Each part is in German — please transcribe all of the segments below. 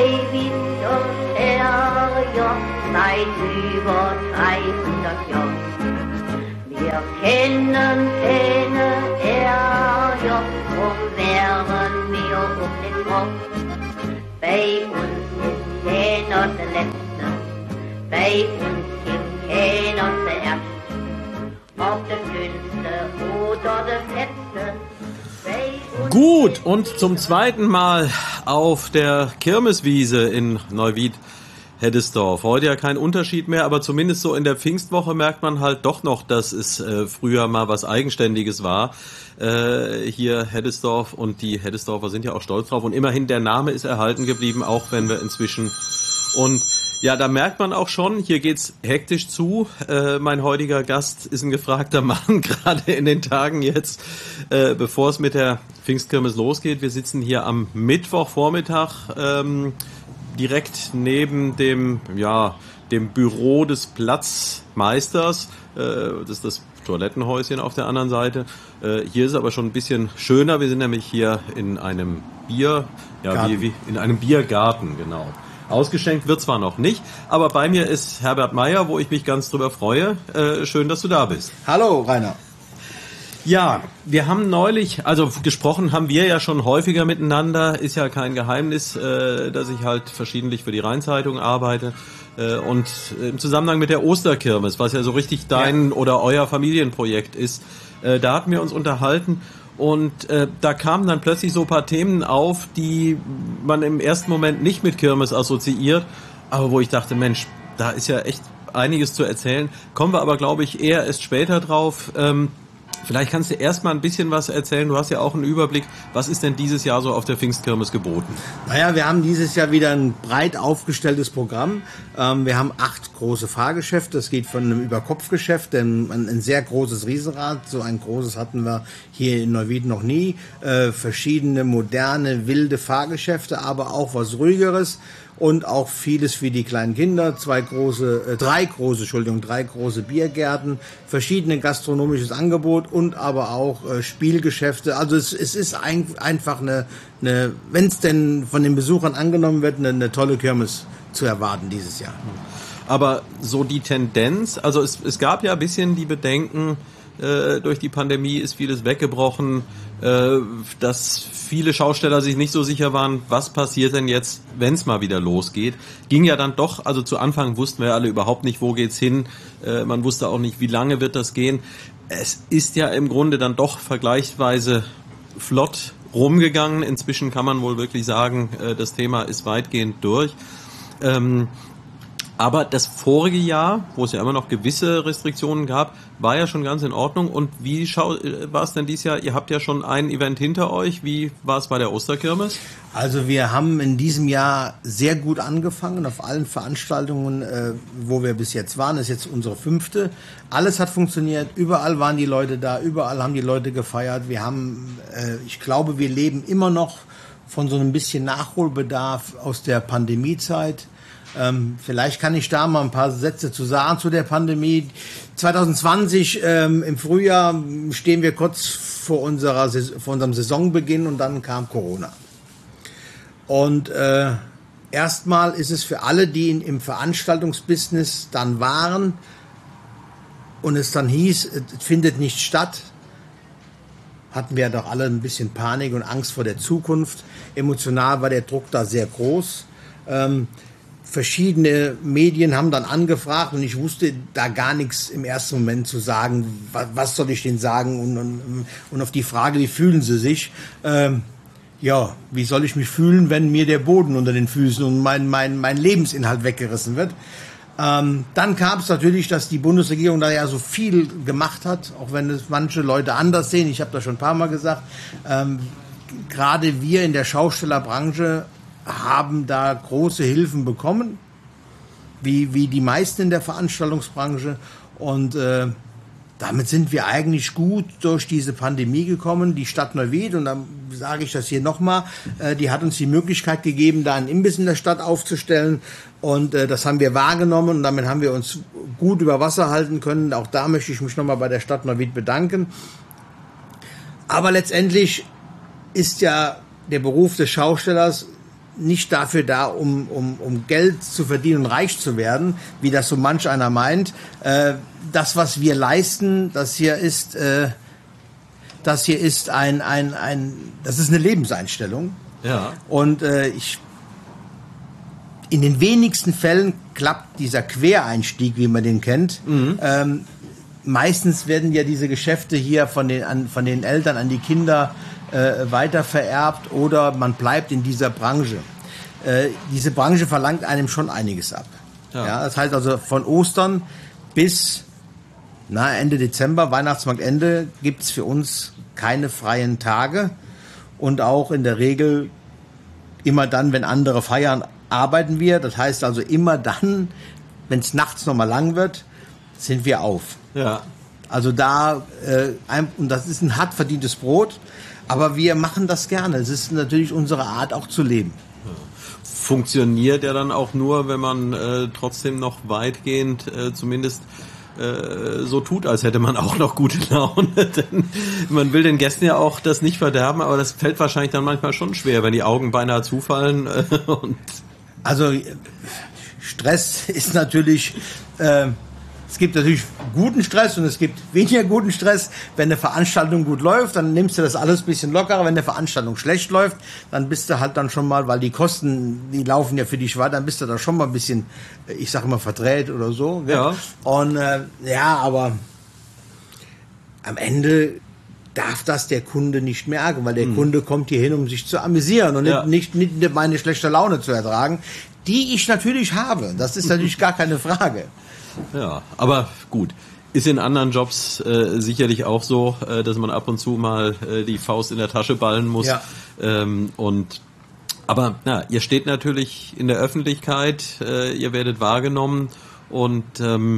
Neuwied und Herjord seit über 300 Jahren. Wir kennen keine Herjord, drum wären wir um den Kopf. Bei uns ist keiner der Letzte, bei uns gibt keiner zuerst. Ob der Dünnste oder der Fetzte. Gut, und zum zweiten Mal auf der Kirmeswiese in Neuwied-Heddesdorf. Heute ja kein Unterschied mehr, aber zumindest so in der Pfingstwoche merkt man halt doch noch, dass es früher mal was Eigenständiges war. Hier Heddesdorf, und die Heddesdorfer sind ja auch stolz drauf. Und immerhin, der Name ist erhalten geblieben, auch wenn wir inzwischen... Und ja, da merkt man auch schon, hier geht's hektisch zu. Mein heutiger Gast ist ein gefragter Mann, gerade in den Tagen jetzt, bevor es mit der Pfingstkirmes losgeht. Wir sitzen hier am Mittwochvormittag direkt neben dem Büro des Platzmeisters. Das ist das Toilettenhäuschen auf der anderen Seite. Hier ist es aber schon ein bisschen schöner. Wir sind nämlich hier in einem in einem Biergarten, genau. Ausgeschenkt wird zwar noch nicht, aber bei mir ist Herbert Meyer, wo ich mich ganz drüber freue. Schön, dass du da bist. Hallo, Rainer. Ja, wir haben neulich, also gesprochen haben wir ja schon häufiger miteinander, ist ja kein Geheimnis, dass ich halt verschiedentlich für die Rheinzeitung arbeite. Und im Zusammenhang mit der Osterkirmes, was ja so richtig dein oder euer Familienprojekt ist, da hatten wir uns unterhalten. Und da kamen dann plötzlich so ein paar Themen auf, die man im ersten Moment nicht mit Kirmes assoziiert, aber wo ich dachte, Mensch, da ist ja echt einiges zu erzählen. Kommen wir aber, glaube ich, eher erst später drauf. Vielleicht kannst du erst mal ein bisschen was erzählen. Du hast ja auch einen Überblick. Was ist denn dieses Jahr so auf der Pfingstkirmes geboten? Naja, wir haben dieses Jahr wieder ein breit aufgestelltes Programm. Wir haben 8 große Fahrgeschäfte. Das geht von einem Überkopfgeschäft, ein sehr großes Riesenrad. So ein großes hatten wir hier in Neuwied noch nie. Verschiedene moderne, wilde Fahrgeschäfte, aber auch was Ruhigeres. Und auch vieles für die kleinen Kinder, drei große Biergärten, verschiedene gastronomisches Angebot und aber auch Spielgeschäfte. Also es ist einfach eine wenn es denn von den Besuchern angenommen wird, eine tolle Kirmes zu erwarten dieses Jahr. Aber so die Tendenz, also es gab ja ein bisschen die Bedenken, durch die Pandemie ist vieles weggebrochen, dass viele Schausteller sich nicht so sicher waren, was passiert denn jetzt, wenn es mal wieder losgeht. Ging ja dann doch, also zu Anfang wussten wir alle überhaupt nicht, wo geht's hin. Man wusste auch nicht, wie lange wird das gehen. Es ist ja im Grunde dann doch vergleichsweise flott rumgegangen. Inzwischen kann man wohl wirklich sagen, das Thema ist weitgehend durch. Aber das vorige Jahr, wo es ja immer noch gewisse Restriktionen gab, war ja schon ganz in Ordnung. Und wie war es denn dieses Jahr? Ihr habt ja schon ein Event hinter euch. Wie war es bei der Osterkirmes? Also wir haben in diesem Jahr sehr gut angefangen auf allen Veranstaltungen, wo wir bis jetzt waren. Das ist jetzt unsere 5. Alles hat funktioniert. Überall waren die Leute da. Überall haben die Leute gefeiert. Wir haben, ich glaube, wir leben immer noch von so einem bisschen Nachholbedarf aus der Pandemiezeit. Vielleicht kann ich da mal ein paar Sätze zu sagen zu der Pandemie. 2020 im Frühjahr stehen wir kurz vor unserem Saisonbeginn und dann kam Corona. Und erstmal ist es für alle, die im Veranstaltungsbusiness dann waren und es dann hieß, es findet nicht statt, hatten wir doch alle ein bisschen Panik und Angst vor der Zukunft. Emotional war der Druck da sehr groß. Verschiedene Medien haben dann angefragt und ich wusste da gar nichts im ersten Moment zu sagen, was soll ich denen sagen und auf die Frage, wie fühlen sie sich, wie soll ich mich fühlen, wenn mir der Boden unter den Füßen und mein Lebensinhalt weggerissen wird. Dann kam es natürlich, dass die Bundesregierung da ja so viel gemacht hat, auch wenn es manche Leute anders sehen, ich habe das schon ein paar Mal gesagt, gerade wir in der Schaustellerbranche haben da große Hilfen bekommen, wie die meisten in der Veranstaltungsbranche. Und damit sind wir eigentlich gut durch diese Pandemie gekommen. Die Stadt Neuwied, und dann sage ich das hier nochmal, die hat uns die Möglichkeit gegeben, da einen Imbiss in der Stadt aufzustellen. Und das haben wir wahrgenommen und damit haben wir uns gut über Wasser halten können. Auch da möchte ich mich nochmal bei der Stadt Neuwied bedanken. Aber letztendlich ist ja der Beruf des Schaustellers nicht dafür da, um Geld zu verdienen und reich zu werden, wie das so manch einer meint. Das, was wir leisten, das hier ist das ist das ist eine Lebenseinstellung. Ja. Und in den wenigsten Fällen klappt dieser Quereinstieg, wie man den kennt. Meistens werden ja diese Geschäfte hier von den Eltern an die Kinder weiter vererbt oder man bleibt in dieser Branche. Diese Branche verlangt einem schon einiges ab. Ja, das heißt also von Ostern bis Ende Dezember, Weihnachtsmarktende, gibt's für uns keine freien Tage und auch in der Regel immer dann, wenn andere feiern, arbeiten wir. Das heißt also immer dann, wenn es nachts nochmal lang wird, sind wir auf. Ja. Also und das ist ein hart verdientes Brot, aber wir machen das gerne. Es ist natürlich unsere Art auch zu leben. Funktioniert ja dann auch nur, wenn man trotzdem noch weitgehend zumindest so tut, als hätte man auch noch gute Laune. Denn man will den Gästen ja auch das nicht verderben, aber das fällt wahrscheinlich dann manchmal schon schwer, wenn die Augen beinahe zufallen. Also Stress ist natürlich... Es gibt natürlich guten Stress und es gibt weniger guten Stress. Wenn eine Veranstaltung gut läuft, dann nimmst du das alles ein bisschen lockerer. Wenn eine Veranstaltung schlecht läuft, dann bist du halt dann schon mal, weil die Kosten, die laufen ja für dich weiter, dann bist du da schon mal ein bisschen, ich sage immer, verdreht oder so. Ja. Und aber am Ende darf das der Kunde nicht merken, weil der Kunde kommt hier hin, um sich zu amüsieren und nicht meine schlechte Laune zu ertragen, die ich natürlich habe. Das ist natürlich gar keine Frage. Ja, aber gut. Ist in anderen Jobs sicherlich auch so, dass man ab und zu mal die Faust in der Tasche ballen muss. Ja. Aber ihr steht natürlich in der Öffentlichkeit, ihr werdet wahrgenommen und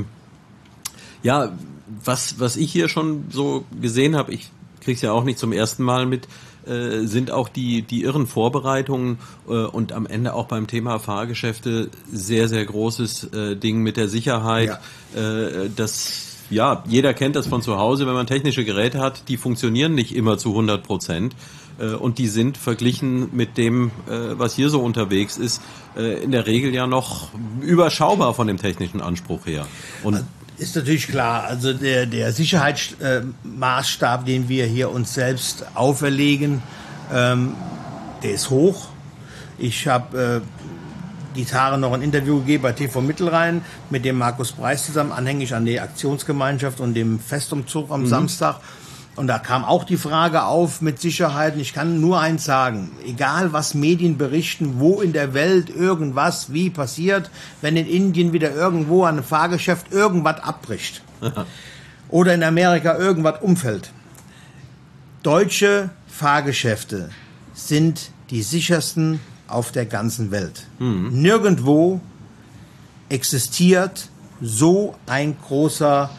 was ich hier schon so gesehen habe, ich krieg's ja auch nicht zum ersten Mal mit, sind auch die irren Vorbereitungen und am Ende auch beim Thema Fahrgeschäfte sehr, sehr großes Ding mit der Sicherheit. Ja. Jeder kennt das von zu Hause, wenn man technische Geräte hat, die funktionieren nicht immer zu 100%. Und die sind verglichen mit dem, was hier so unterwegs ist, in der Regel ja noch überschaubar von dem technischen Anspruch her. Und ist natürlich klar, also der Sicherheitsmaßstab, den wir hier uns selbst auferlegen, der ist hoch. Ich habe die Tage noch ein Interview gegeben bei TV Mittelrhein mit dem Markus Preis zusammen, anhängig an die Aktionsgemeinschaft und dem Festumzug am Samstag. Und da kam auch die Frage auf mit Sicherheit. Und ich kann nur eins sagen, egal was Medien berichten, wo in der Welt irgendwas wie passiert, wenn in Indien wieder irgendwo an einem Fahrgeschäft irgendwas abbricht oder in Amerika irgendwas umfällt. Deutsche Fahrgeschäfte sind die sichersten auf der ganzen Welt. Nirgendwo existiert so ein großes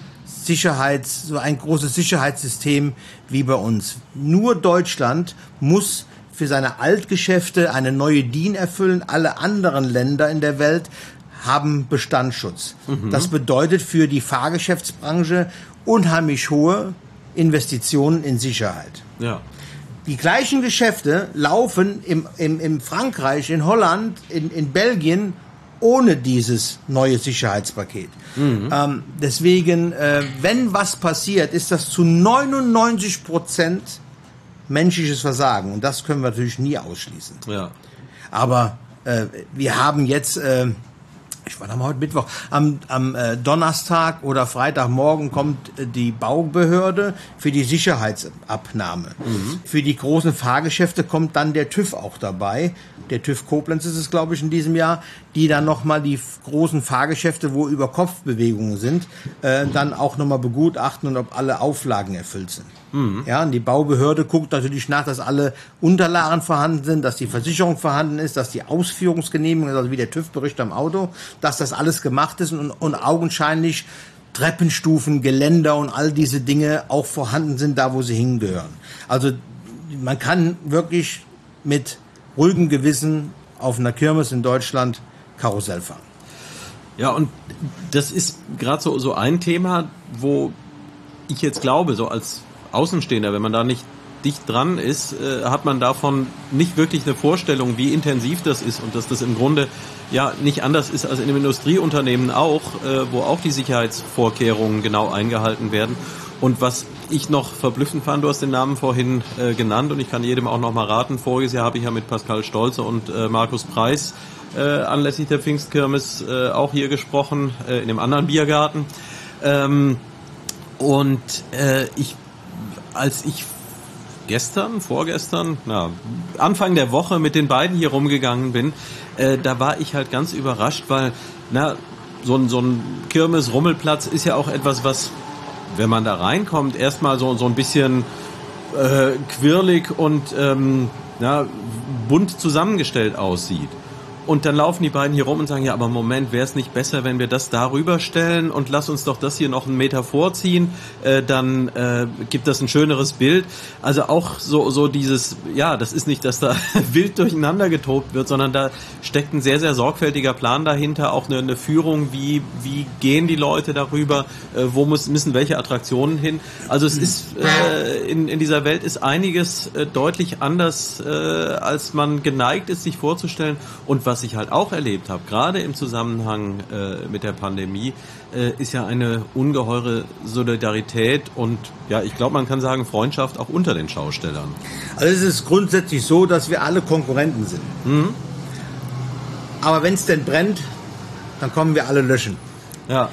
Sicherheitssystem wie bei uns. Nur Deutschland muss für seine Altgeschäfte eine neue DIN erfüllen. Alle anderen Länder in der Welt haben Bestandsschutz. Das bedeutet für die Fahrgeschäftsbranche unheimlich hohe Investitionen in Sicherheit. ja. Die gleichen Geschäfte laufen in Frankreich, in Holland, in Belgien ohne dieses neue Sicherheitspaket. Deswegen, wenn was passiert, ist das zu 99% menschliches Versagen. Und das können wir natürlich nie ausschließen. Ja. Aber wir haben jetzt, ich war da mal heute Mittwoch, am Donnerstag oder Freitagmorgen kommt die Baubehörde für die Sicherheitsabnahme. Für die großen Fahrgeschäfte kommt dann der TÜV auch dabei. Der TÜV Koblenz ist es, glaube ich, in diesem Jahr, die dann nochmal die großen Fahrgeschäfte, wo Über-Kopf-Bewegungen sind, dann auch nochmal begutachten und ob alle Auflagen erfüllt sind. Ja, und die Baubehörde guckt natürlich nach, dass alle Unterlagen vorhanden sind, dass die Versicherung vorhanden ist, dass die Ausführungsgenehmigung, also wie der TÜV-Bericht am Auto, dass das alles gemacht ist und augenscheinlich Treppenstufen, Geländer und all diese Dinge auch vorhanden sind, da wo sie hingehören. Also man kann wirklich mit ruhigem Gewissen auf einer Kirmes in Deutschland Karussell fahren. Ja, und das ist gerade so ein Thema, wo ich jetzt glaube, so als Außenstehender, wenn man da nicht dicht dran ist, hat man davon nicht wirklich eine Vorstellung, wie intensiv das ist und dass das im Grunde ja nicht anders ist als in einem Industrieunternehmen auch, wo auch die Sicherheitsvorkehrungen genau eingehalten werden. Und was ich noch verblüffend fand, du hast den Namen vorhin genannt und ich kann jedem auch noch mal raten, voriges Jahr habe ich ja mit Pascal Stolze und Markus Preis anlässlich der Pfingstkirmes auch hier gesprochen, in dem anderen Biergarten. Als ich vorgestern, Anfang der Woche mit den beiden hier rumgegangen bin, da war ich halt ganz überrascht, weil so ein Kirmes-Rummelplatz ist ja auch etwas, was, wenn man da reinkommt, erstmal so ein bisschen quirlig und bunt zusammengestellt aussieht. Und dann laufen die beiden hier rum und sagen, ja, aber Moment, wäre es nicht besser, wenn wir das darüber stellen und lass uns doch das hier noch einen Meter vorziehen, dann gibt das ein schöneres Bild. Also auch so dieses, ja, das ist nicht, dass da wild durcheinander getobt wird, sondern da steckt ein sehr, sehr sorgfältiger Plan dahinter, auch eine Führung, wie gehen die Leute darüber, wo müssen welche Attraktionen hin. Also es ist, in dieser Welt ist einiges deutlich anders, als man geneigt ist, sich vorzustellen. Und was ich halt auch erlebt habe, gerade im Zusammenhang mit der Pandemie, ist ja eine ungeheure Solidarität und ja, ich glaube, man kann sagen Freundschaft auch unter den Schaustellern. Also es ist grundsätzlich so, dass wir alle Konkurrenten sind. Mhm. Aber wenn es denn brennt, dann kommen wir alle löschen. Ja.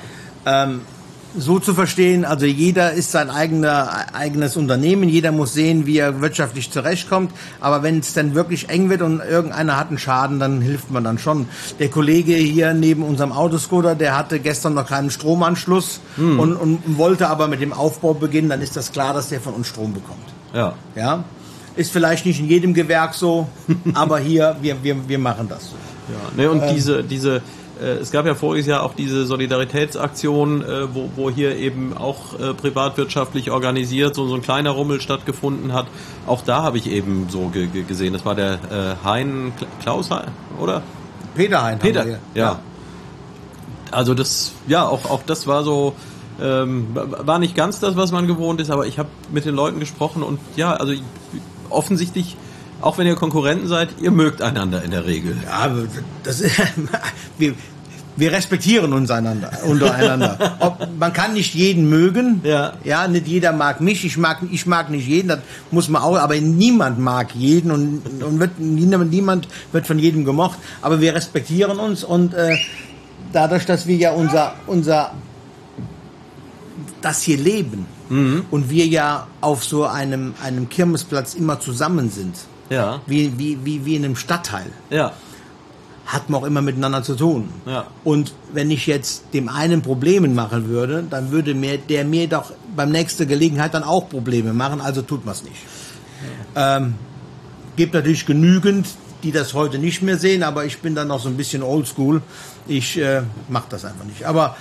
So zu verstehen, also jeder ist sein eigenes Unternehmen, jeder muss sehen, wie er wirtschaftlich zurechtkommt, aber wenn es dann wirklich eng wird und irgendeiner hat einen Schaden, dann hilft man dann schon. Der Kollege hier neben unserem Autoscooter, der hatte gestern noch keinen Stromanschluss und wollte aber mit dem Aufbau beginnen, dann ist das klar, dass der von uns Strom bekommt. Ja? Ist vielleicht nicht in jedem Gewerk so, aber hier, wir machen das so. Ja, ne, und diese es gab ja voriges Jahr auch diese Solidaritätsaktion, wo hier eben auch privatwirtschaftlich organisiert so ein kleiner Rummel stattgefunden hat. Auch da habe ich eben so gesehen. Das war der Klaus Hein, oder? Peter Hein. Ja. Also das, ja, auch das war so, war nicht ganz das, was man gewohnt ist, aber ich habe mit den Leuten gesprochen und ja, also offensichtlich, auch wenn ihr Konkurrenten seid, ihr mögt einander in der Regel. Ja, das ist, wir respektieren uns untereinander. Man kann nicht jeden mögen. Ja, nicht jeder mag mich. Ich mag nicht jeden. Das muss man auch. Aber niemand mag jeden und niemand wird von jedem gemocht. Aber wir respektieren uns und dadurch, dass wir ja unser das hier leben und wir ja auf so einem Kirmesplatz immer zusammen sind. Ja. Wie in einem Stadtteil. Ja. Hat man auch immer miteinander zu tun. Ja. Und wenn ich jetzt dem einen Probleme machen würde, dann würde der mir doch beim nächsten Gelegenheit dann auch Probleme machen, also tut man es nicht. Ja. Gibt natürlich genügend, die das heute nicht mehr sehen, aber ich bin dann noch so ein bisschen oldschool. Ich mache das einfach nicht. Aber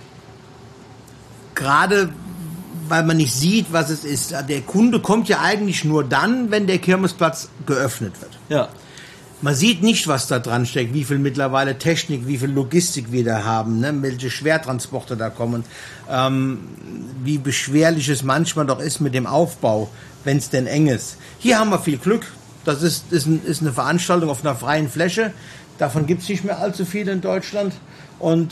gerade weil man nicht sieht, was es ist. Der Kunde kommt ja eigentlich nur dann, wenn der Kirmesplatz geöffnet wird. Ja. Man sieht nicht, was da dran steckt, wie viel mittlerweile Technik, wie viel Logistik wir da haben, ne? Welche Schwertransporte da kommen, wie beschwerlich es manchmal doch ist mit dem Aufbau, wenn es denn eng ist. Hier haben wir viel Glück. Das ist eine Veranstaltung auf einer freien Fläche. Davon gibt es nicht mehr allzu viele in Deutschland. Und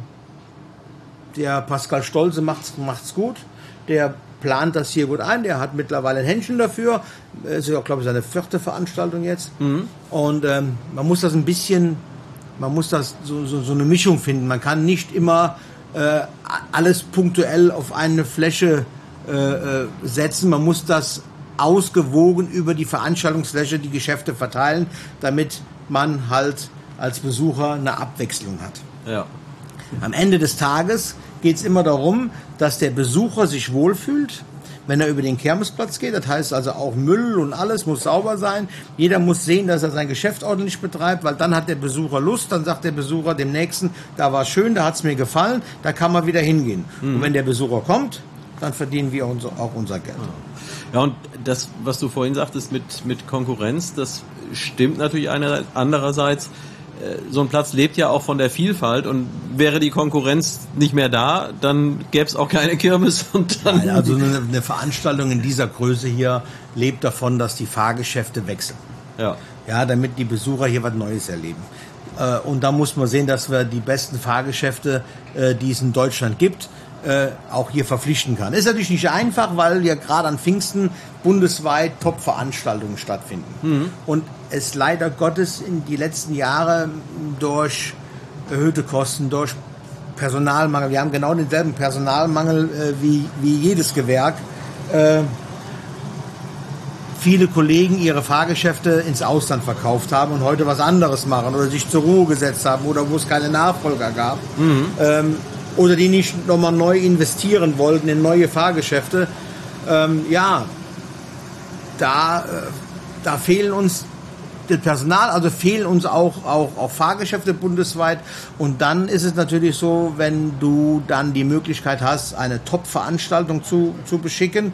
der Pascal Stolze macht's gut. Der plant das hier gut ein. Der hat mittlerweile ein Händchen dafür. Ist ja, glaube ich, seine 4. Veranstaltung jetzt. Mhm. Und man muss das so eine Mischung finden. Man kann nicht immer alles punktuell auf eine Fläche setzen. Man muss das ausgewogen über die Veranstaltungsfläche, die Geschäfte verteilen, damit man halt als Besucher eine Abwechslung hat. Ja. Am Ende des Tages geht es immer darum, dass der Besucher sich wohlfühlt, wenn er über den Kirmesplatz geht. Das heißt also auch Müll und alles muss sauber sein. Jeder muss sehen, dass er sein Geschäft ordentlich betreibt, weil dann hat der Besucher Lust. Dann sagt der Besucher dem Nächsten, da war es schön, da hat es mir gefallen, da kann man wieder hingehen. Und wenn der Besucher kommt, dann verdienen wir auch unser Geld. Ja, und das, was du vorhin sagtest mit Konkurrenz, das stimmt natürlich andererseits. so ein Platz lebt ja auch von der Vielfalt und wäre die Konkurrenz nicht mehr da, dann gäbe es auch keine Kirmes. Und dann Nein, also eine Veranstaltung in dieser Größe hier lebt davon, dass die Fahrgeschäfte wechseln. Ja, damit die Besucher hier was Neues erleben. Und da muss man sehen, dass wir die besten Fahrgeschäfte, die es in Deutschland gibt, auch hier verpflichten kann. Ist natürlich nicht einfach, weil ja gerade an Pfingsten bundesweit Top-Veranstaltungen stattfinden. Und es leider Gottes in die letzten Jahre durch erhöhte Kosten, durch Personalmangel, wir haben genau denselben Personalmangel wie jedes Gewerk, viele Kollegen ihre Fahrgeschäfte ins Ausland verkauft haben und heute was anderes machen oder sich zur Ruhe gesetzt haben oder wo es keine Nachfolger gab. Oder die nicht nochmal neu investieren wollten in neue Fahrgeschäfte. Da fehlen uns das Personal, also fehlen uns auch Fahrgeschäfte bundesweit. Und dann ist es natürlich so, wenn du dann die Möglichkeit hast, eine Top-Veranstaltung zu beschicken,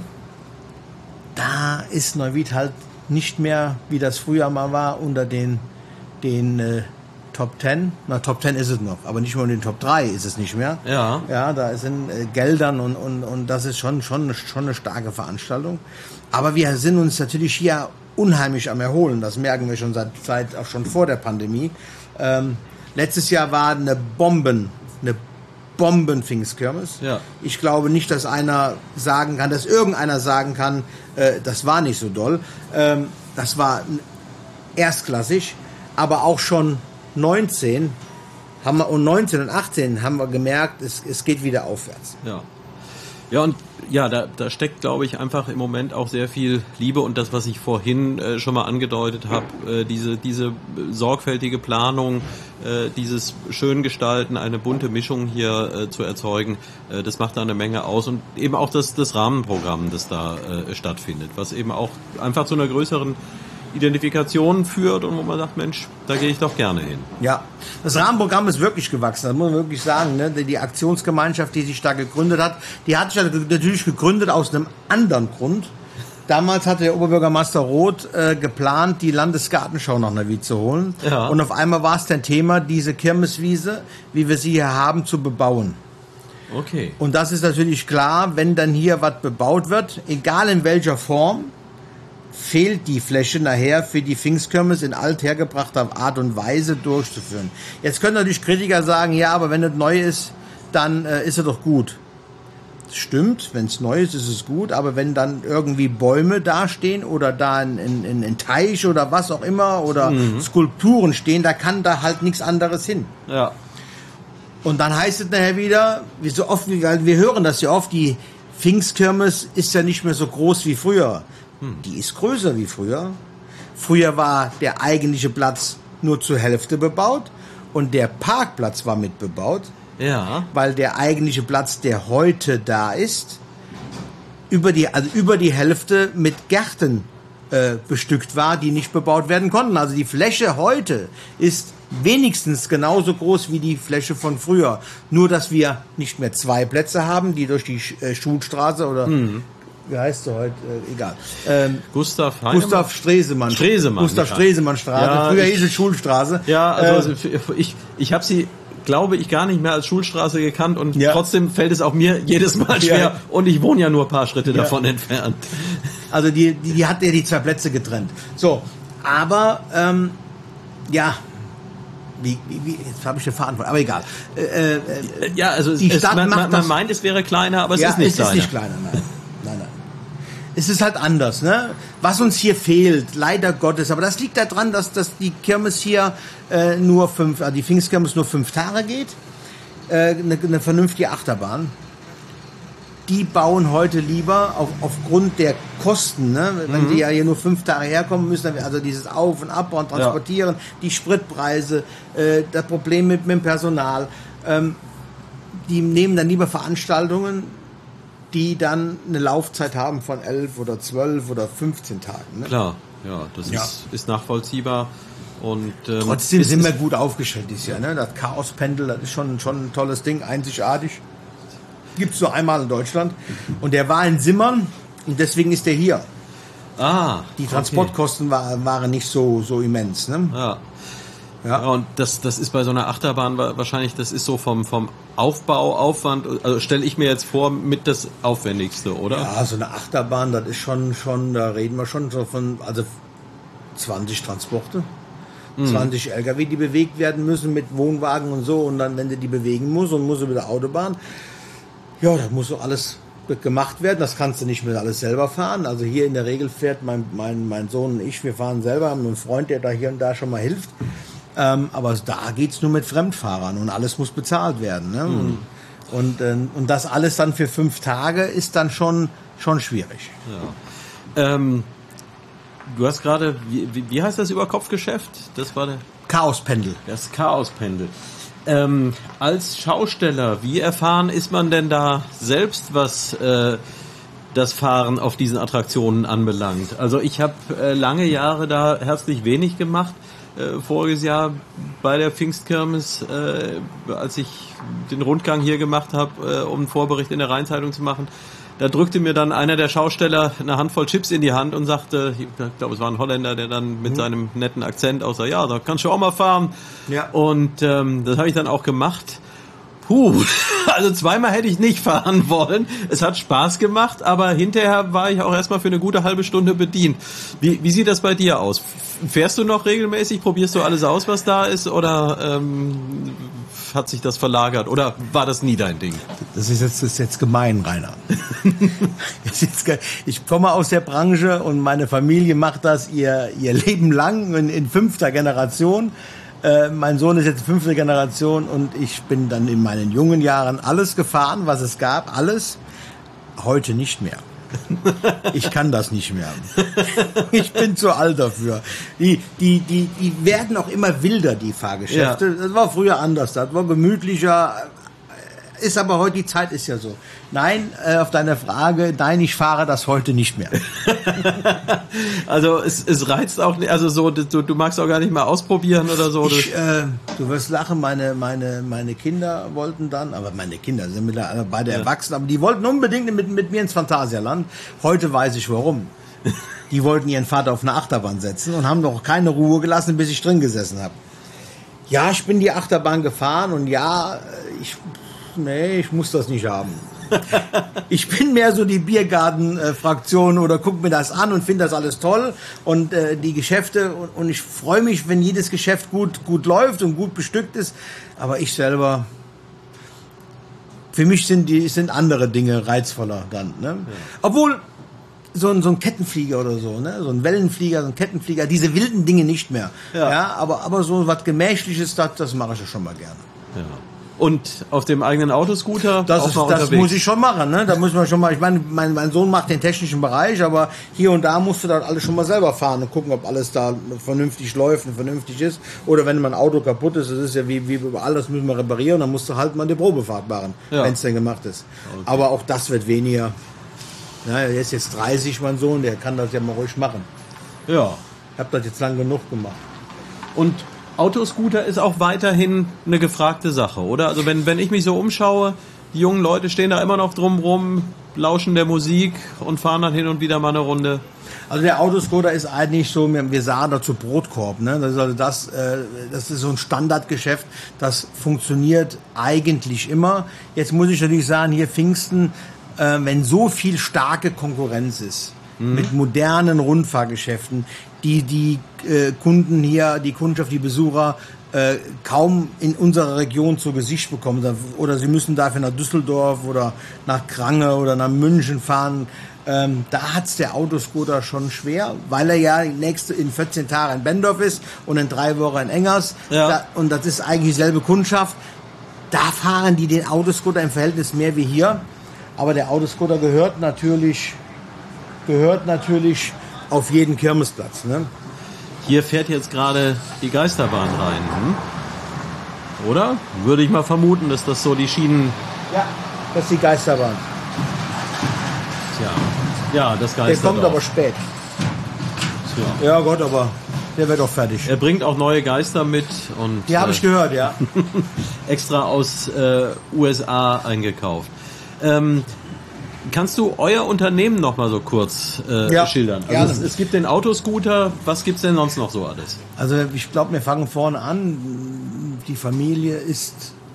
da ist Neuwied halt nicht mehr, wie das früher mal war, unter den Top 10. Na, Top 10 ist es noch, aber nicht mehr in den Top 3 ist es nicht mehr. Ja. Ja, da sind Geldern und das ist schon eine starke Veranstaltung. Aber wir sind uns natürlich hier unheimlich am Erholen. Das merken wir schon seit auch schon vor der Pandemie. Letztes Jahr war eine Bomben-Pfingstkirmes. Ja. Ich glaube nicht, dass irgendeiner sagen kann, das war nicht so doll. Das war erstklassig, aber auch schon 19 und 18 haben wir gemerkt, es geht wieder aufwärts. Ja, und da steckt, glaube ich, einfach im Moment auch sehr viel Liebe und das, was ich vorhin schon mal angedeutet habe, diese sorgfältige Planung, dieses Schöngestalten, eine bunte Mischung hier zu erzeugen, das macht da eine Menge aus und eben auch das Rahmenprogramm, das da stattfindet, was eben auch einfach zu einer größeren Identifikation führt und wo man sagt, Mensch, da gehe ich doch gerne hin. Ja, das Rahmenprogramm ist wirklich gewachsen, das muss man wirklich sagen. Ne? Die Aktionsgemeinschaft, die sich da gegründet hat, die hat sich natürlich gegründet aus einem anderen Grund. Damals hatte der Oberbürgermeister Roth geplant, die Landesgartenschau nach Neuwied zu holen. Ja. Und auf einmal war es ein Thema, diese Kirmeswiese, wie wir sie hier haben, zu bebauen. Okay. Und das ist natürlich klar, wenn dann hier was bebaut wird, egal in welcher Form, fehlt die Fläche nachher für die Pfingstkirmes in althergebrachter Art und Weise durchzuführen. Jetzt können natürlich Kritiker sagen, ja, aber wenn es neu ist, dann ist es doch gut. Das stimmt, wenn es neu ist, ist es gut, aber wenn dann irgendwie Bäume dastehen oder da ein Teich oder was auch immer oder Skulpturen stehen, da kann da halt nichts anderes hin. Ja. Und dann heißt es nachher wieder, wie so oft, wir hören das ja oft, die Pfingstkirmes ist ja nicht mehr so groß wie früher. Die ist größer wie früher. Früher war der eigentliche Platz nur zur Hälfte bebaut und der Parkplatz war mit bebaut. Ja. Weil der eigentliche Platz, der heute da ist, über die Hälfte mit Gärten bestückt war, die nicht bebaut werden konnten. Also die Fläche heute ist wenigstens genauso groß wie die Fläche von früher. Nur, dass wir nicht mehr 2 Plätze haben, die durch die Schulstraße oder wie heißt sie heute? Egal. Gustav Stresemann. Gustav Stresemann Straße. Ja, früher hieß es Schulstraße. Ja, also ich habe sie, glaube ich, gar nicht mehr als Schulstraße gekannt und trotzdem fällt es auch mir jedes Mal schwer und ich wohne ja nur ein paar Schritte davon entfernt. Also die hat ja die 2 Plätze getrennt. So, aber jetzt habe ich den Verantwortung, aber egal. Ja, also die Stadt man meint, es wäre kleiner, aber es ist nicht kleiner. Es ist nicht kleiner, nein. Es ist halt anders, ne? Was uns hier fehlt, leider Gottes, aber das liegt daran, dass die Kirmes hier die Pfingstkirmes nur 5 Tage geht, eine vernünftige Achterbahn. Die bauen heute lieber aufgrund der Kosten, ne? Wenn die ja hier nur 5 Tage herkommen müssen, also dieses Auf- und Abbauen, Transportieren, die Spritpreise, das Problem mit dem Personal, die nehmen dann lieber Veranstaltungen, die dann eine Laufzeit haben von 11 oder 12 oder 15 Tagen. Ne? Klar, ja, das ist nachvollziehbar. Und trotzdem sind wir gut aufgestellt dieses Jahr. Ne? Das Chaospendel, das ist schon ein tolles Ding, einzigartig. Gibt es nur einmal in Deutschland. Und der war in Simmern und deswegen ist der hier. Ah, die Transportkosten waren nicht so immens. Ne? Ja. Ja, und das ist bei so einer Achterbahn wahrscheinlich, das ist so vom Aufbauaufwand, also stelle ich mir jetzt vor, mit das Aufwendigste, oder? Ja, so eine Achterbahn, das ist schon, da reden wir schon so von, also 20 Transporte, 20 LKW, die bewegt werden müssen mit Wohnwagen und so, und dann, wenn du die bewegen musst und musst über die Autobahn, ja, das muss so alles gemacht werden, das kannst du nicht mehr alles selber fahren. Also hier in der Regel fährt mein Sohn und ich, wir fahren selber, haben einen Freund, der da hier und da schon mal hilft. Aber da geht's nur mit Fremdfahrern und alles muss bezahlt werden. Ne? Und das alles dann für 5 Tage ist dann schon schwierig. Ja. Du hast gerade, wie heißt das Überkopfgeschäft? Das war der Chaospendel. Das Chaospendel. Als Schausteller, wie erfahren ist man denn da selbst, was das Fahren auf diesen Attraktionen anbelangt? Also ich habe lange Jahre da herzlich wenig gemacht. Voriges Jahr bei der Pfingstkirmes, als ich den Rundgang hier gemacht habe, um einen Vorbericht in der Rheinzeitung zu machen, da drückte mir dann einer der Schausteller eine Handvoll Chips in die Hand und sagte, ich glaube, es war ein Holländer, der dann mit seinem netten Akzent auch sagt, ja, da kannst du auch mal fahren. Ja. Und das habe ich dann auch gemacht. Also zweimal hätte ich nicht fahren wollen. Es hat Spaß gemacht, aber hinterher war ich auch erstmal für eine gute halbe Stunde bedient. Wie sieht das bei dir aus? Fährst du noch regelmäßig? Probierst du alles aus, was da ist? Oder hat sich das verlagert? Oder war das nie dein Ding? Das ist jetzt gemein, Rainer. Ich komme aus der Branche und meine Familie macht das ihr Leben lang in 5. Generation. Mein Sohn ist jetzt 5. Generation und ich bin dann in meinen jungen Jahren alles gefahren, was es gab, alles. Heute nicht mehr. Ich kann das nicht mehr. Ich bin zu alt dafür. Die werden auch immer wilder, die Fahrgeschäfte. Ja. Das war früher anders, das war gemütlicher. Ist aber heute, die Zeit ist ja so. Nein, auf deine Frage, nein, ich fahre das heute nicht mehr. Also es reizt auch nicht, also so, du magst auch gar nicht mal ausprobieren oder so. Du wirst lachen, meine Kinder wollten dann, aber meine Kinder sind mittlerweile beide erwachsen, aber die wollten unbedingt mit mir ins Phantasialand. Heute weiß ich warum. Die wollten ihren Vater auf eine Achterbahn setzen und haben noch keine Ruhe gelassen, bis ich drin gesessen habe. Ja, ich bin die Achterbahn gefahren und ja, ich muss das nicht haben. Ich bin mehr so die Biergarten-Fraktion oder guck mir das an und finde das alles toll und die Geschäfte und ich freue mich, wenn jedes Geschäft gut läuft und gut bestückt ist, aber ich selber, für mich sind andere Dinge reizvoller dann. Ne? Ja. Obwohl so ein Kettenflieger oder so, ne? So ein Wellenflieger, so ein Kettenflieger, diese wilden Dinge nicht mehr. Ja, aber so was Gemächliches, das mache ich ja schon mal gerne. Ja. Und auf dem eigenen Autoscooter das muss ich schon machen, ne? Da muss man schon mal, ich meine, mein Sohn macht den technischen Bereich, aber hier und da musst du dann alles schon mal selber fahren und gucken, ob alles da vernünftig läuft und vernünftig ist. Oder wenn mein Auto kaputt ist, das ist ja wie überall, das müssen wir reparieren, dann musst du halt mal eine Probefahrt machen, wenn es denn gemacht ist. Okay. Aber auch das wird weniger. Ja, er ist jetzt 30, mein Sohn, der kann das ja mal ruhig machen. Ja. Ich habe das jetzt lang genug gemacht. Und Autoscooter ist auch weiterhin eine gefragte Sache, oder? Also wenn ich mich so umschaue, die jungen Leute stehen da immer noch drumrum, lauschen der Musik und fahren dann hin und wieder mal eine Runde. Also der Autoscooter ist eigentlich so, wir sagen dazu Brotkorb, ne? Das ist also das ist so ein Standardgeschäft, das funktioniert eigentlich immer. Jetzt muss ich natürlich sagen, hier Pfingsten, wenn so viel starke Konkurrenz ist, mit modernen Rundfahrgeschäften, die Kunden hier, die Kundschaft, die Besucher kaum in unserer Region zu Gesicht bekommen. Oder sie müssen dafür nach Düsseldorf oder nach Krange oder nach München fahren. Da hat's der Autoscooter schon schwer, weil er ja in 14 Tagen in Bendorf ist und in 3 Wochen in Engers. Ja. Und das ist eigentlich dieselbe Kundschaft. Da fahren die den Autoscooter im Verhältnis mehr wie hier. Aber der Autoscooter gehört natürlich auf jeden Kirmesplatz. Ne? Hier fährt jetzt gerade die Geisterbahn rein, oder? Würde ich mal vermuten, dass das so die Schienen... Ja, das ist die Geisterbahn. Tja, ja, das Geisterdorf. Der kommt aber spät. Tja. Ja Gott, aber der wird auch fertig. Er bringt auch neue Geister mit. Und die habe ich gehört, ja. Extra aus USA eingekauft. Kannst du euer Unternehmen noch mal so kurz schildern? Also es gibt den Autoscooter, was gibt's denn sonst noch so alles? Also ich glaube, wir fangen vorne an. Die Familie ist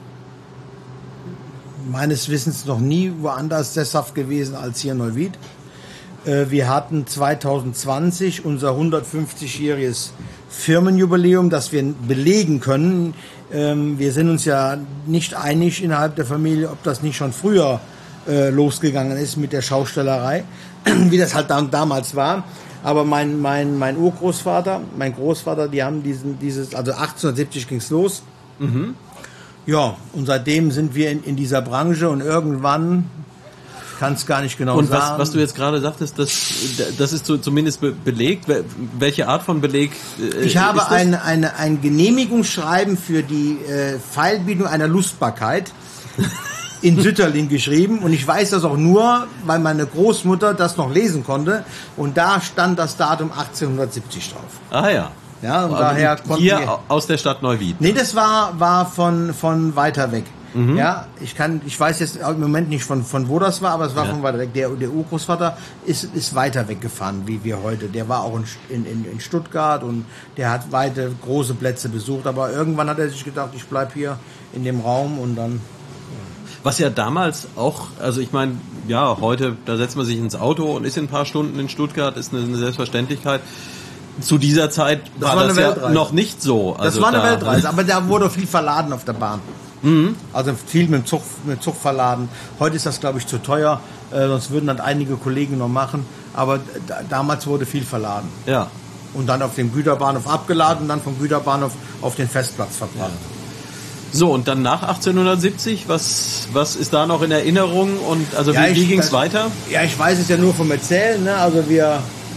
meines Wissens noch nie woanders sesshaft gewesen als hier in Neuwied. Wir hatten 2020 unser 150-jähriges Firmenjubiläum, das wir belegen können. Wir sind uns ja nicht einig innerhalb der Familie, ob das nicht schon früher losgegangen ist mit der Schaustellerei, wie das halt damals war. Aber mein Urgroßvater, mein Großvater, die haben also 1870 ging's los. Mhm. Ja, und seitdem sind wir in dieser Branche und irgendwann, ich kann es gar nicht genau sagen. Und was du jetzt gerade sagtest, das ist zumindest belegt. Welche Art von Beleg ich habe ist das? ein Genehmigungsschreiben für die Feilbietung einer Lustbarkeit in Sütterling geschrieben und ich weiß das auch nur, weil meine Großmutter das noch lesen konnte und da stand das Datum 1870 drauf. Ah ja. Ja, und daher konnten hier aus der Stadt Neuwied. Nee, das war von weiter weg. Mhm. Ja, ich weiß jetzt im Moment nicht von wo das war, aber es war von weiter weg. Der Urgroßvater ist weiter weggefahren, wie wir heute. Der war auch in Stuttgart und der hat weite große Plätze besucht, aber irgendwann hat er sich gedacht, ich bleib hier in dem Raum und dann. Was ja damals auch, also ich meine, ja, heute, da setzt man sich ins Auto und ist in ein paar Stunden in Stuttgart, ist eine Selbstverständlichkeit. Zu dieser Zeit war das ja noch nicht so. Also das war eine Weltreise, aber da wurde viel verladen auf der Bahn. Mhm. Also viel mit dem Zug verladen. Heute ist das, glaube ich, zu teuer, sonst würden dann einige Kollegen noch machen. Aber damals wurde viel verladen. Ja. Und dann auf dem Güterbahnhof abgeladen und dann vom Güterbahnhof auf den Festplatz verbracht. Ja. So, und dann nach 1870, was ist da noch in Erinnerung und also wie ging es weiter? Ja, ich weiß es ja nur vom Erzählen, ne? Also wir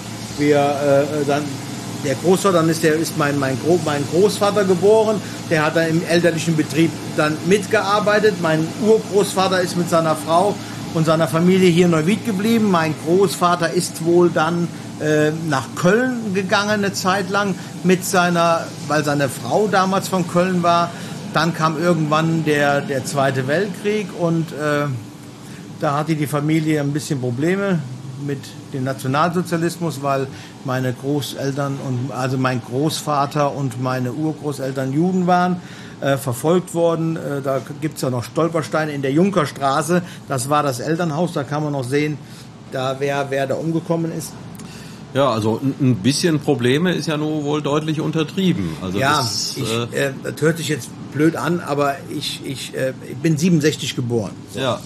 dann der Großvater, dann ist mein Großvater geboren, der hat dann im elterlichen Betrieb dann mitgearbeitet. Mein Urgroßvater ist mit seiner Frau und seiner Familie hier in Neuwied geblieben. Mein Großvater ist wohl dann nach Köln gegangen eine Zeit lang weil seine Frau damals von Köln war. Dann kam irgendwann der Zweite Weltkrieg und da hatte die Familie ein bisschen Probleme mit dem Nationalsozialismus, weil meine Großeltern also mein Großvater und meine Urgroßeltern Juden waren, verfolgt worden. Da gibt's ja noch Stolpersteine in der Junkerstraße. Das war das Elternhaus, da kann man noch sehen, wer da umgekommen ist. Ja, also ein bisschen Probleme ist ja nur wohl deutlich untertrieben. Also ja, das hört sich jetzt blöd an, aber ich bin 67 geboren. So. Ja.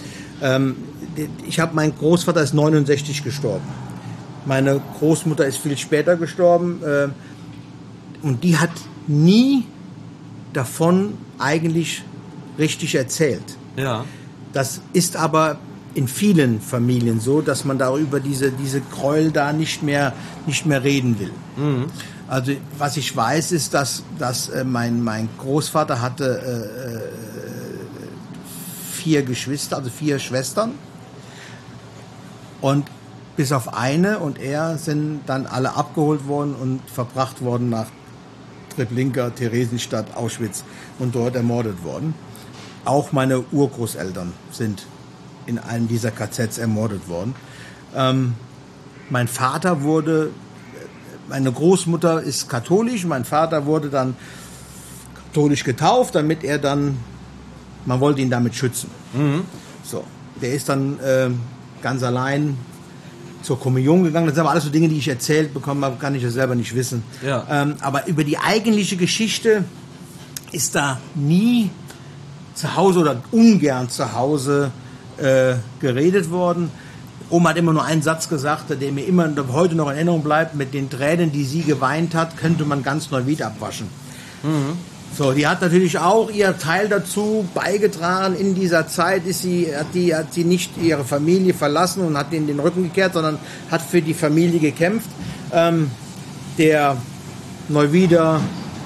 Mein Großvater ist 69 gestorben. Meine Großmutter ist viel später gestorben und die hat nie davon eigentlich richtig erzählt. Ja. Das ist aber in vielen Familien so, dass man darüber diese Gräuel da nicht mehr reden will. Mhm. Also was ich weiß ist, dass mein Großvater hatte 4 Geschwister, also 4 Schwestern und bis auf eine und er sind dann alle abgeholt worden und verbracht worden nach Treblinka, Theresienstadt, Auschwitz und dort ermordet worden. Auch meine Urgroßeltern sind in einem dieser KZs ermordet worden. Meine Großmutter ist katholisch, mein Vater wurde dann katholisch getauft, damit man wollte ihn damit schützen. Mhm. So, der ist dann ganz allein zur Kommunion gegangen. Das sind aber alles so Dinge, die ich erzählt bekommen habe, kann ich ja selber nicht wissen. Ja. Aber über die eigentliche Geschichte ist da nie zu Hause oder ungern zu Hause geredet worden. Oma hat immer nur einen Satz gesagt, der mir immer heute noch in Erinnerung bleibt: Mit den Tränen, die sie geweint hat, könnte man ganz Neuwied abwaschen. Mhm. So, die hat natürlich auch ihr Teil dazu beigetragen. In dieser Zeit hat sie nicht ihre Familie verlassen und hat ihnen den Rücken gekehrt, sondern hat für die Familie gekämpft. Der Neuwieder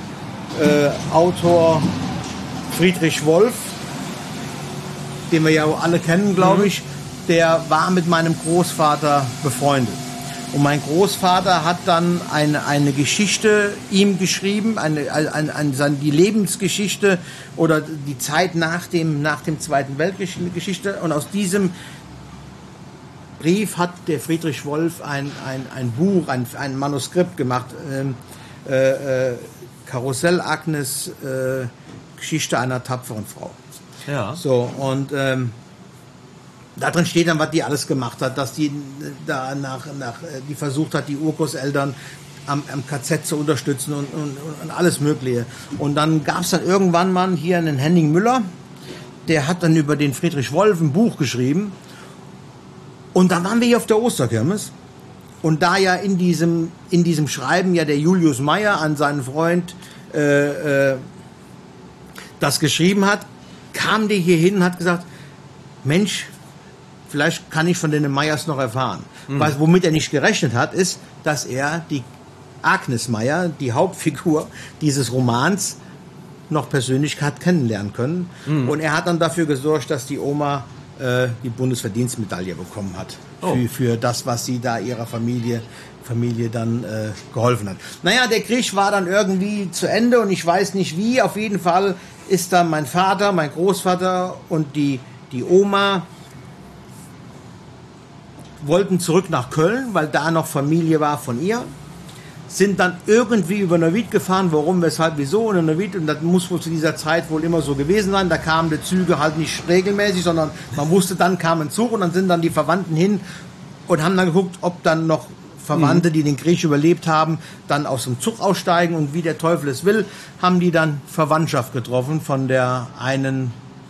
Autor Friedrich Wolf, den wir ja alle kennen, glaube ich, der war mit meinem Großvater befreundet. Und mein Großvater hat dann eine Geschichte ihm geschrieben, die Lebensgeschichte oder die Zeit nach dem Zweiten Weltkrieg Geschichte. Und aus diesem Brief hat der Friedrich Wolf ein Buch, ein Manuskript gemacht, Karussell Agnes, Geschichte einer tapferen Frau. Ja. So, und da drin steht dann, was die alles gemacht hat, dass die da die versucht hat, die Urgroßeltern am KZ zu unterstützen und alles Mögliche. Und dann gab es dann irgendwann mal hier einen Henning Müller, der hat dann über den Friedrich Wolf ein Buch geschrieben. Und dann waren wir hier auf der Osterkirmes. Und da ja in diesem Schreiben ja der Julius Meyer an seinen Freund das geschrieben hat, kam der hier hin und hat gesagt, Mensch, vielleicht kann ich von den Meyers noch erfahren. Womit er nicht gerechnet hat, ist, dass er die Agnes Meyer, die Hauptfigur dieses Romans, noch persönlich hat kennenlernen können. Und er hat dann dafür gesorgt, dass die Oma die Bundesverdienstmedaille bekommen hat. Oh. Für das, was sie da ihrer Familie dann geholfen hat. Naja, der Krieg war dann irgendwie zu Ende und ich weiß nicht wie. Auf jeden Fall ist dann mein Vater, mein Großvater und die Oma wollten zurück nach Köln, weil da noch Familie war von ihr. Sind dann irgendwie über Neuwied gefahren, warum, weshalb, wieso und Neuwied, und das muss wohl zu dieser Zeit wohl immer so gewesen sein, da kamen die Züge halt nicht regelmäßig, sondern man wusste, dann kam ein Zug und dann sind dann die Verwandten hin und haben dann geguckt, ob dann noch Verwandte, die den Krieg überlebt haben, dann aus dem Zug aussteigen und wie der Teufel es will, haben die dann Verwandtschaft getroffen von der einen,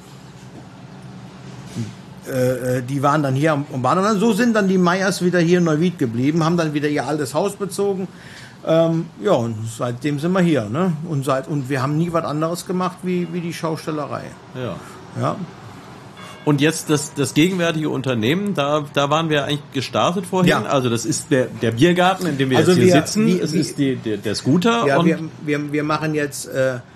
die waren dann hier und waren dann, so sind dann die Meyers wieder hier in Neuwied geblieben, haben dann wieder ihr altes Haus bezogen. Ja, und seitdem sind wir hier, ne? Und wir haben nie was anderes gemacht wie die Schaustellerei. Ja. Ja. Und jetzt das gegenwärtige Unternehmen, da waren wir eigentlich gestartet vorhin. Ja. Also das ist der Biergarten, in dem wir Also jetzt hier wir- sitzen. wie- Es wie- ist der Scooter. Ja, und wir machen jetzt,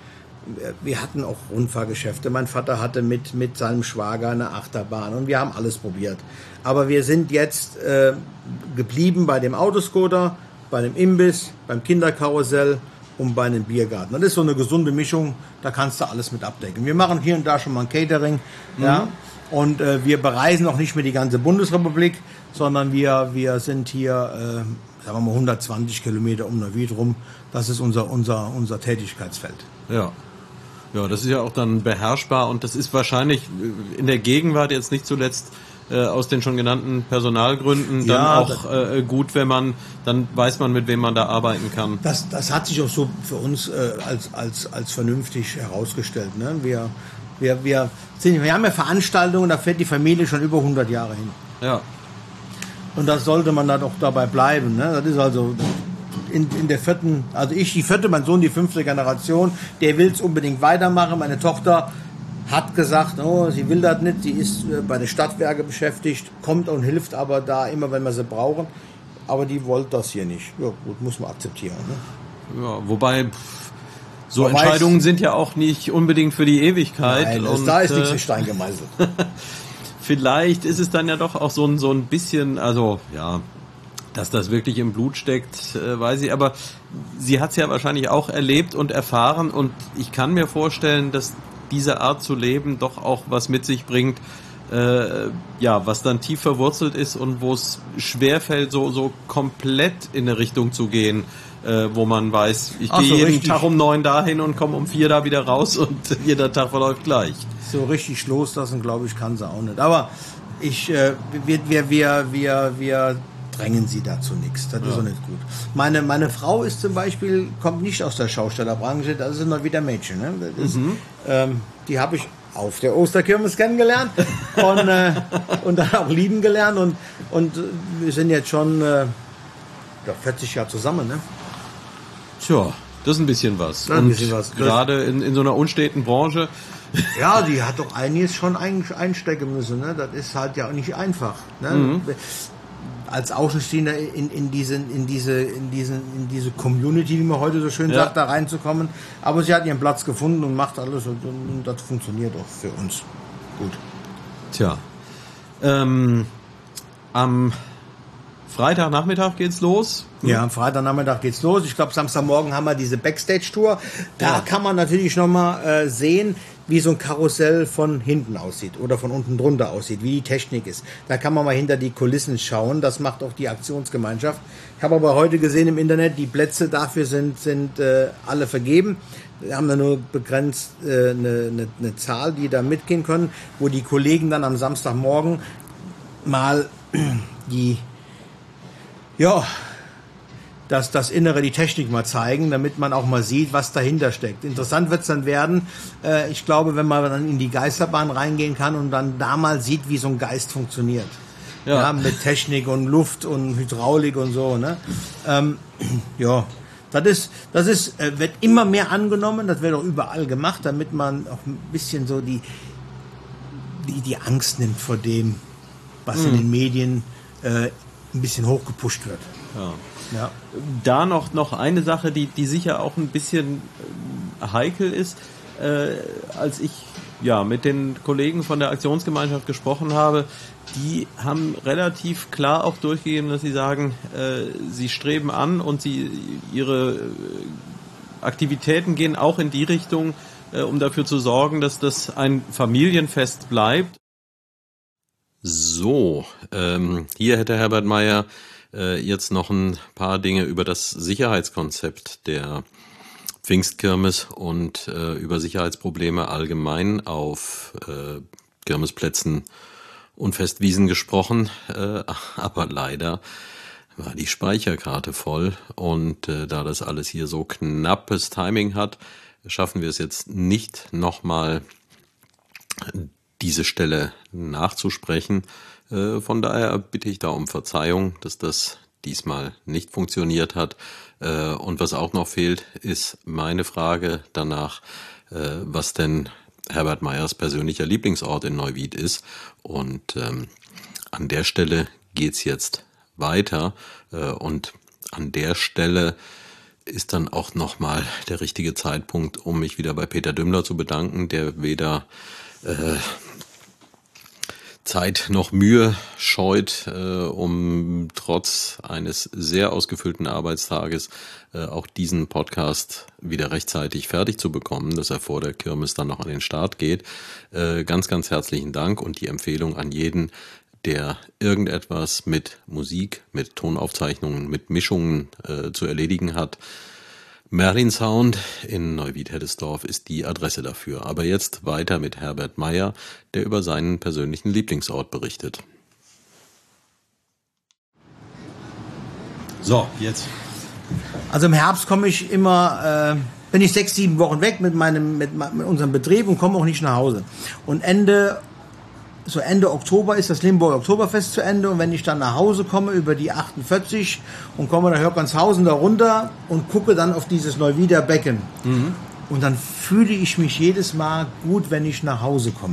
wir hatten auch Rundfahrgeschäfte. Mein Vater hatte mit seinem Schwager eine Achterbahn und wir haben alles probiert. Aber wir sind jetzt geblieben bei dem Autoscooter, bei dem Imbiss, beim Kinderkarussell und bei einem Biergarten. Das ist so eine gesunde Mischung, da kannst du alles mit abdecken. Wir machen hier und da schon mal ein Catering, ja, und wir bereisen auch nicht mehr die ganze Bundesrepublik, sondern wir sind hier, sagen wir mal 120 Kilometer um Neuwied rum. Das ist unser Tätigkeitsfeld. ja. Ja, das ist ja auch dann beherrschbar und das ist wahrscheinlich in der Gegenwart jetzt nicht zuletzt aus den schon genannten Personalgründen dann Ja, auch gut, dann weiß man, mit wem man da arbeiten kann. Das hat sich auch so für uns als vernünftig herausgestellt. Ne? Wir haben ja Veranstaltungen, da fährt die Familie schon über 100 Jahre hin. Ja. Und das sollte man dann auch dabei bleiben. Ne? Das ist also in der vierten, also ich die vierte, mein Sohn die 5. Generation, der will es unbedingt weitermachen. Meine Tochter hat gesagt, oh, sie will das nicht, sie ist bei den Stadtwerken beschäftigt, kommt und hilft aber da immer, wenn wir sie brauchen. Aber die wollte das hier nicht. Ja gut, muss man akzeptieren. Ne? Ja, wobei so Man Entscheidungen weiß- sind ja auch nicht unbedingt für die Ewigkeit. Nein, und, da ist nichts in Stein gemeißelt. vielleicht ist es dann ja doch auch so ein bisschen, also ja, dass das wirklich im Blut steckt, weiß ich. Aber sie hat es ja wahrscheinlich auch erlebt und erfahren und ich kann mir vorstellen, dass diese Art zu leben doch auch was mit sich bringt, ja, was dann tief verwurzelt ist und wo es schwerfällt, so komplett in eine Richtung zu gehen, wo man weiß, ich Ach gehe so, jeden richtig. Tag um 9 dahin und komme um 4 da wieder raus und jeder Tag verläuft gleich. So richtig loslassen, glaube ich, kann sie auch nicht. Aber wir drängen sie dazu nichts. Das ist auch nicht gut. Meine Frau ist zum Beispiel, kommt nicht aus der Schaustellerbranche, das ist immer wieder Mädchen. Ne? Das ist, die habe ich auf der Osterkirmes kennengelernt und dann auch lieben gelernt und wir sind jetzt schon 40 Jahre zusammen. Ne? Tja, das ist ein bisschen was. Das ist ein Und bisschen was. gerade in so einer unsteten Branche. Ja, die hat doch einiges schon einstecken müssen. Ne? Das ist halt ja auch nicht einfach. Ne? Als Außenstehender in diese Community, wie man heute so schön sagt, da reinzukommen. Aber sie hat ihren Platz gefunden und macht alles und das funktioniert auch für uns gut. Tja, am Freitagnachmittag geht's los. Ja, am Freitagnachmittag geht's los. Ich glaube, Samstagmorgen haben wir diese Backstage-Tour. Da kann man natürlich nochmal sehen, wie so ein Karussell von hinten aussieht oder von unten drunter aussieht, wie die Technik ist. Da kann man mal hinter die Kulissen schauen, das macht auch die Aktionsgemeinschaft. Ich habe aber heute gesehen im Internet, die Plätze dafür sind alle vergeben. Wir haben da nur begrenzt eine Zahl, die da mitgehen können, wo die Kollegen dann am Samstagmorgen mal das Innere, die Technik mal zeigen, damit man auch mal sieht, was dahinter steckt. Interessant wird es dann werden, ich glaube, wenn man dann in die Geisterbahn reingehen kann und dann da mal sieht, wie so ein Geist funktioniert. Ja, mit Technik und Luft und Hydraulik und so. Ne? Das wird immer mehr angenommen, das wird auch überall gemacht, damit man auch ein bisschen so die Angst nimmt vor dem, was in den Medien ein bisschen hochgepusht wird. Ja. Da noch eine Sache, die sicher auch ein bisschen heikel ist. Als ich mit den Kollegen von der Aktionsgemeinschaft gesprochen habe, die haben relativ klar auch durchgegeben, dass sie sagen, sie streben an und ihre Aktivitäten gehen auch in die Richtung, um dafür zu sorgen, dass das ein Familienfest bleibt. So, hier hätte Herbert Meyer jetzt noch ein paar Dinge über das Sicherheitskonzept der Pfingstkirmes und über Sicherheitsprobleme allgemein auf Kirmesplätzen und Festwiesen gesprochen, aber leider war die Speicherkarte voll und da das alles hier so knappes Timing hat, schaffen wir es jetzt nicht nochmal diese Stelle nachzusprechen. Von daher bitte ich da um Verzeihung, dass das diesmal nicht funktioniert hat. Und was auch noch fehlt, ist meine Frage danach, was denn Herbert Meyers persönlicher Lieblingsort in Neuwied ist. Und an der Stelle geht's jetzt weiter. Und an der Stelle ist dann auch nochmal der richtige Zeitpunkt, um mich wieder bei Peter Dümmler zu bedanken, der weder Zeit noch Mühe scheut, um trotz eines sehr ausgefüllten Arbeitstages auch diesen Podcast wieder rechtzeitig fertig zu bekommen, dass er vor der Kirmes dann noch an den Start geht. Ganz, ganz herzlichen Dank und die Empfehlung an jeden, der irgendetwas mit Musik, mit Tonaufzeichnungen, mit Mischungen zu erledigen hat. Merlin Sound in Neuwied-Heddesdorf ist die Adresse dafür. Aber jetzt weiter mit Herbert Meyer, der über seinen persönlichen Lieblingsort berichtet. So, jetzt. Also im Herbst komme ich immer, bin ich 6-7 Wochen weg mit unserem Betrieb und komme auch nicht nach Hause. Und Ende Oktober ist das Limburger Oktoberfest zu Ende und wenn ich dann nach Hause komme über die 48 und komme nach Hörkernshausen da runter und gucke dann auf dieses Neuwieder Becken und dann fühle ich mich jedes Mal gut, wenn ich nach Hause komme.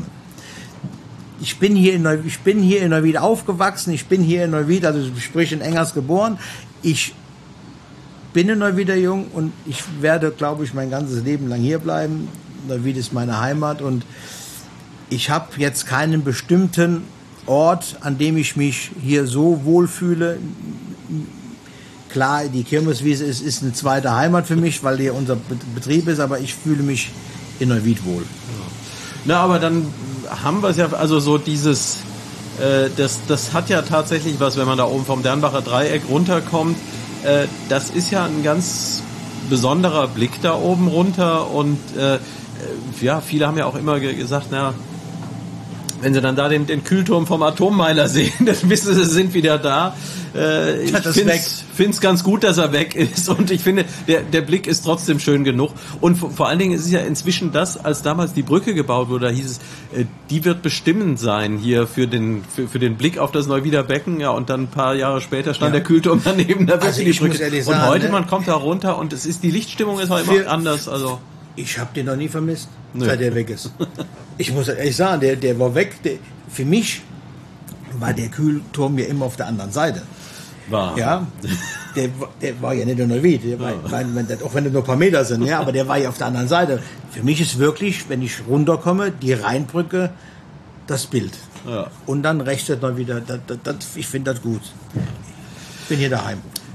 Ich bin hier in Neuwied aufgewachsen, ich bin hier in Neuwied, also sprich in Engers geboren. Ich bin ein Neuwieder Jung und ich werde, glaube ich, mein ganzes Leben lang hier bleiben. Neuwied ist meine Heimat und ich habe jetzt keinen bestimmten Ort, an dem ich mich hier so wohlfühle. Klar, die Kirmeswiese ist eine zweite Heimat für mich, weil hier unser Betrieb ist, aber ich fühle mich in Neuwied wohl. Na, aber dann haben wir es ja, also so dieses, das hat ja tatsächlich was, wenn man da oben vom Dernbacher Dreieck runterkommt. Das ist ja ein ganz besonderer Blick da oben runter und viele haben ja auch immer gesagt, wenn sie dann da den Kühlturm vom Atommeiler sehen, dann wissen sie sind wieder da. Ich finde es ganz gut, dass er weg ist und ich finde, der Blick ist trotzdem schön genug. Und vor allen Dingen ist es ja inzwischen das, als damals die Brücke gebaut wurde, da hieß es, die wird bestimmend sein hier für den Blick auf das Neuwieder Becken. Ja, und dann ein paar Jahre später stand der Kühlturm daneben, da wird die Brücke. Und heute, man kommt da runter und die Lichtstimmung ist auch immer anders. Also ich habe den noch nie vermisst, seit er weg ist. Ich muss ehrlich sagen, der war weg. Für mich war der Kühlturm ja immer auf der anderen Seite. War. Ja, der war ja nicht in Neuwied, auch wenn es nur ein paar Meter sind, ja, aber der war ja auf der anderen Seite. Für mich ist wirklich, wenn ich runterkomme, die Rheinbrücke das Bild. Ja. Und dann rechts noch wieder, ich finde das gut. Ich bin hier daheim.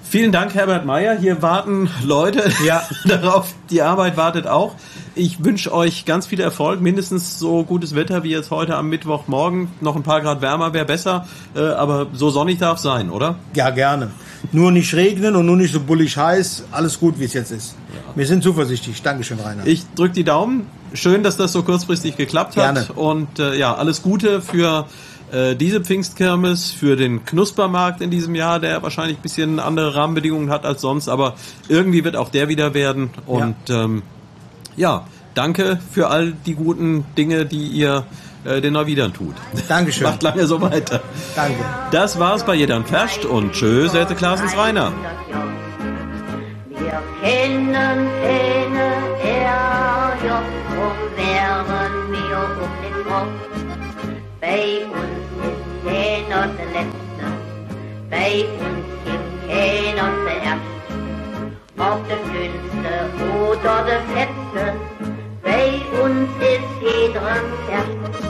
Vielen Dank, Herbert Meyer. Hier warten Leute darauf. Die Arbeit wartet auch. Ich wünsche euch ganz viel Erfolg. Mindestens so gutes Wetter wie jetzt heute am Mittwochmorgen. Noch ein paar Grad wärmer wäre besser. Aber so sonnig darf sein, oder? Ja, gerne. Nur nicht regnen und nur nicht so bullig heiß. Alles gut, wie es jetzt ist. Ja. Wir sind zuversichtlich. Dankeschön, Rainer. Ich drücke die Daumen. Schön, dass das so kurzfristig geklappt hat. Gerne. Und alles Gute für diese Pfingstkirmes, für den Knuspermarkt in diesem Jahr, der wahrscheinlich ein bisschen andere Rahmenbedingungen hat als sonst, aber irgendwie wird auch der wieder werden. Und danke für all die guten Dinge, die ihr den Neuwiedern tut. Dankeschön. Macht lange so weiter. Danke. Das war's bei Jedern Ferscht und tschüss, hätte Klaasens Rainer. Wir kennen keine RJ, drum wären wir um den Kopf. Bei uns ist keiner der Letzte, bei uns gibt keiner zuerst. Ob der Dünnste oder der Fetzte, bei uns ist jeder erst.